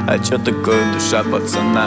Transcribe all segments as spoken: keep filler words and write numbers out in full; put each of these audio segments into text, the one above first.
А чё такое душа пацана?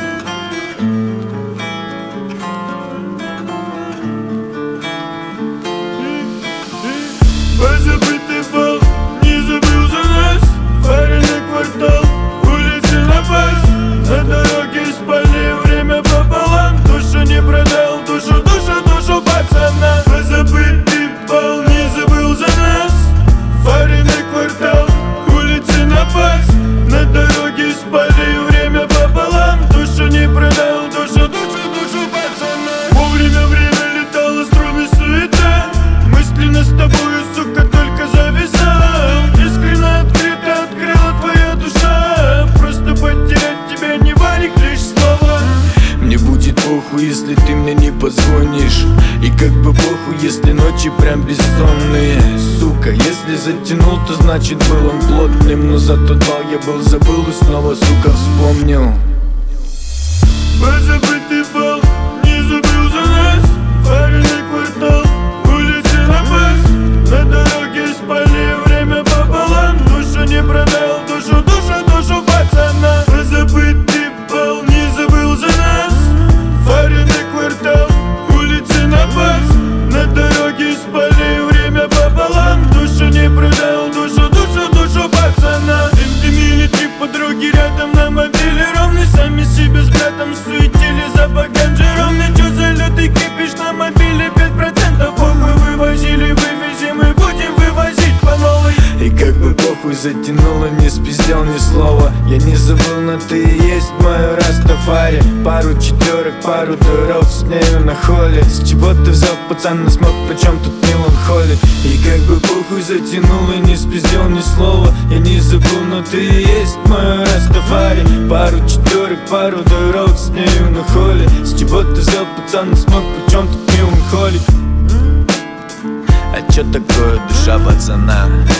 Позабытый бал, не забыл за нас. Фаренный квартал, улицы на пас. На дороге спали, время пополам. Душу не продал, душу, душу, душу пацана. Позабытый бал, не забыл за нас. Фаренный квартал, улицы на пас. На дороге спали, время пополам. Душу не продал, душу, душу, душу пацана. Вовремя время летало, стройной суета. Мысленно с тобою, сука, только зависал. Искренне открыто открыла твоя душа. Просто потерять тебя не варик, лишь слова. Мне будет похуй, если ты мне не позвонишь. И как бы похуй, если ночи прям бессонные. Сука, если затянул, то значит был он плотным. Но за тот бал я был забыл и снова, сука, вспомнил. Позабытый бал, не забыл за нас. Фаренный квартал, улицы на пас. На дороге спали, время пополам. Душу не продал, душу, душу, душу пацана. Позабытый бал, не забыл за нас. Фаренный квартал, улицы на пас. На дороге спали, время пополам. Душу не продал, душу, душу, душу пацана. Эндемили три подруги рядом на мобиле ровный. Сами себе с братом суетили за баганжером. И чё за лютый кипиш на мобиле пять процентов. Похуй вывозили, вывезем и будем вывозить по новой. И как бы похуй затянуло, не спиздел ни слова. Я не забыл, но ты и есть мой Растафари. Пару четверок, пару дуров с нею на холле. С чего ты взял, пацан, на смог, причем тут меланхолия? И как бы похуй затянуло, не спиздел ни слова. Я не забыл, но ты и есть мой Растафари. Пару четверок, пару дуров с нею на холле. С чего ты взял, пацан, на смог, причем тут меланхолия? А чё такое душа пацана?